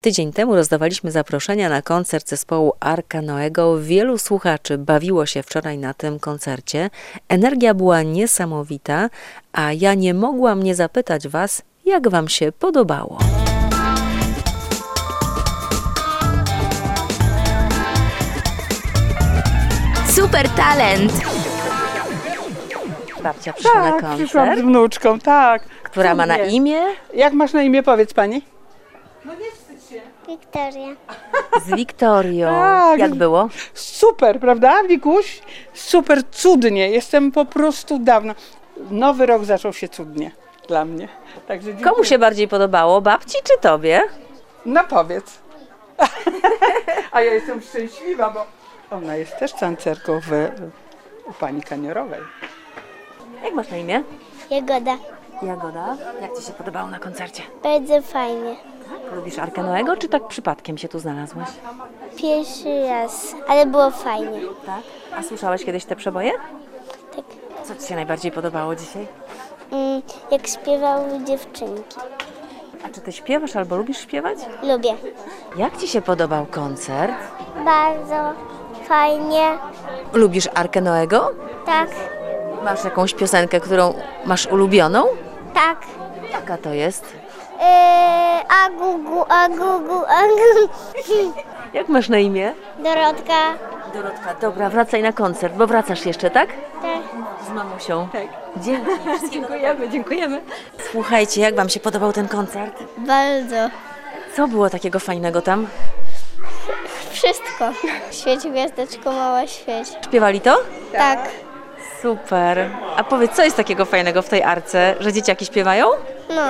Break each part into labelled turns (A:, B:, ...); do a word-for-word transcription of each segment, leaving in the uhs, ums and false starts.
A: Tydzień temu rozdawaliśmy zaproszenia na koncert zespołu Arka Noego. Wielu słuchaczy bawiło się wczoraj na tym koncercie. Energia była niesamowita, a ja nie mogłam nie zapytać Was, jak Wam się podobało.
B: Super talent!
A: Babcia przyszła
C: Tak,
A: na
C: przyszłam z
A: koncert,
C: wnuczką, tak.
A: która ma na
C: Cudnie.
A: imię
C: Jak masz na imię, powiedz pani?
D: Wiktoria.
A: z Wiktorią.
C: Tak.
A: Jak było?
C: Super, prawda, Wikuś? Super, cudnie. Jestem po prostu dawno. Nowy rok zaczął się cudnie dla mnie. Także dziękuję.
A: Komu się bardziej podobało, babci czy tobie?
C: No powiedz. A ja jestem szczęśliwa, bo ona jest też tancerką w, u pani Kaniorowej.
A: Jak masz na imię?
D: Jagoda.
A: Jagoda. Jak Ci się podobało na koncercie?
D: Bardzo fajnie.
A: Lubisz Arkę Noego, czy tak przypadkiem się tu znalazłaś?
D: Pierwszy raz, ale było fajnie.
A: Tak. A słyszałeś kiedyś te przeboje?
D: Tak.
A: Co Ci się najbardziej podobało dzisiaj?
D: Mm, jak śpiewały dziewczynki.
A: A czy Ty śpiewasz albo lubisz śpiewać?
D: Lubię.
A: Jak Ci się podobał koncert?
D: Bardzo fajnie.
A: Lubisz Arkę Noego?
D: Tak,
A: Masz jakąś piosenkę, którą masz ulubioną?
D: tak.
A: Jaka to jest?
D: Eee, agugu, agugu, agugu.
A: Jak masz na imię?
D: Dorotka.
A: Dorotka, dobra, wracaj na koncert, bo wracasz jeszcze, tak?
D: Tak.
A: Z mamusią. Tak. Dzięki. Dziękujemy, dziękujemy. Słuchajcie, jak Wam się podobał ten koncert?
D: Bardzo.
A: Co było takiego fajnego tam?
D: Wszystko. Świeć gwiazdeczko, mała świeć.
A: Śpiewali to?
D: Tak.
A: Super. A powiedz, co jest takiego fajnego w tej arce, że dzieciaki śpiewają?
D: No.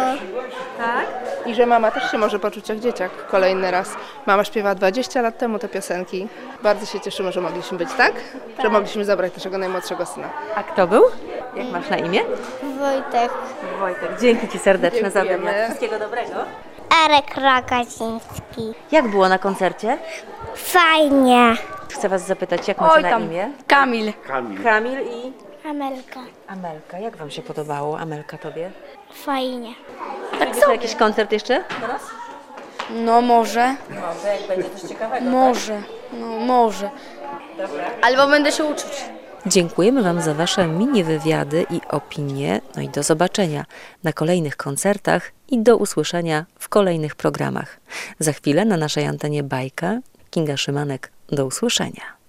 E: I że mama też się może poczuć jak dzieciak kolejny raz. Mama śpiewa dwadzieścia lat temu te piosenki. Bardzo się cieszymy, że mogliśmy być, tak? Że mogliśmy zabrać naszego najmłodszego syna.
A: A kto był? Jak masz na imię?
D: Wojtek.
A: Wojtek. Dzięki Ci serdeczne za
E: Dziękujemy.
A: wywiad. Wszystkiego dobrego.
D: Arek Ragaciński.
A: Jak było na koncercie?
D: Fajnie.
A: Chcę Was zapytać, jak macie
B: Oj
A: na
B: tam,
A: imię?
B: Kamil.
A: Kamil i
D: Amelka.
A: Amelka. Jak Wam się podobało, Amelka, Tobie?
D: Fajnie.
A: Tak sobie. Jakiś koncert jeszcze? Teraz?
B: No może,
A: Może, jak będzie coś ciekawego.
B: może, no może. Albo będę się uczyć.
A: Dziękujemy Wam za Wasze mini wywiady i opinie. No i do zobaczenia na kolejnych koncertach i do usłyszenia w kolejnych programach. Za chwilę na naszej antenie bajka. Kinga Szymanek. Do usłyszenia.